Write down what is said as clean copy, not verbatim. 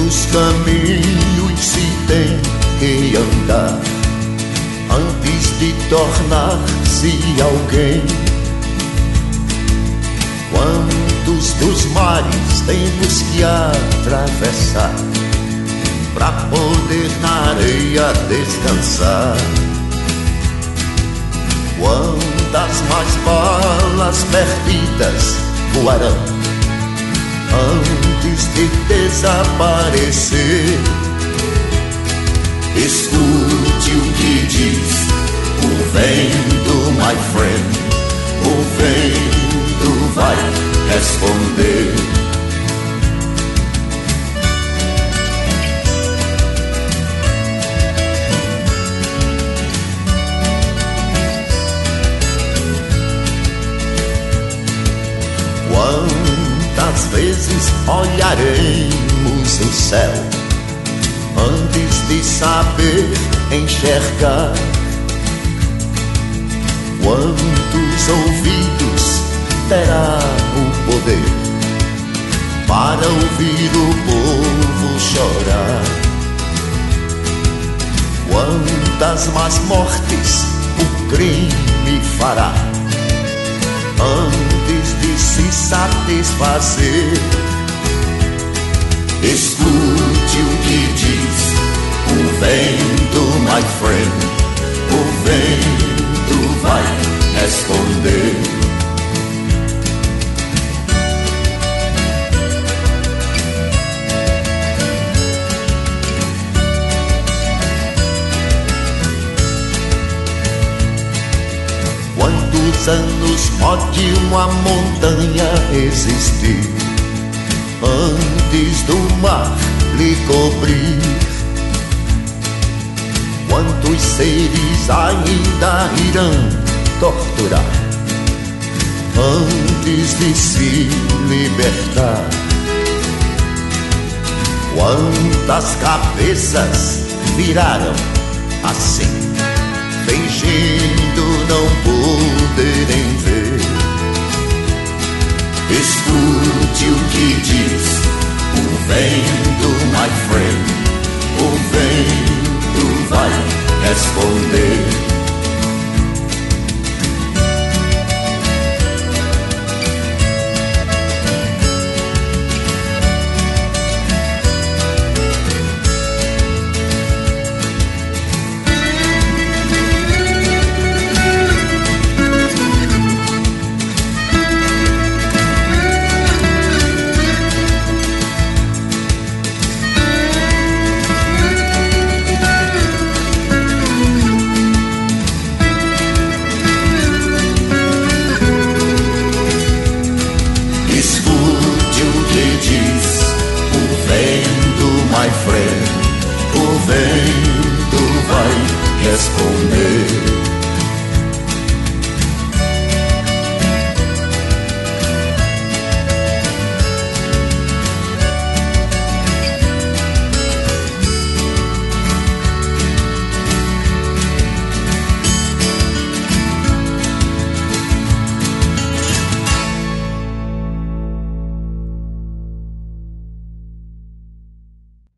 Quantos caminhos se tem que andar antes de tornar-se alguém? Quantos dos mares temos que atravessar pra poder na areia descansar? Quantas mais balas perdidas voarão antes de desaparecer? Escute o que diz o vento, my friend. O vento vai responder. Quantas vezes olharemos o céu antes de saber enxergar? Quantos ouvidos terá o poder para ouvir o povo chorar? Quantas mais mortes o crime fará antes de se satisfazer? Escute o que diz o vento, my friend. O vento vai responder. Quantos anos pode uma montanha existir antes do mar lhe cobrir? Quantos seres ainda irão torturar antes de se libertar? Quantas cabeças viraram assim, fingindo não poderem ver? Escute o que diz o vento, my friend. O vento vai responder.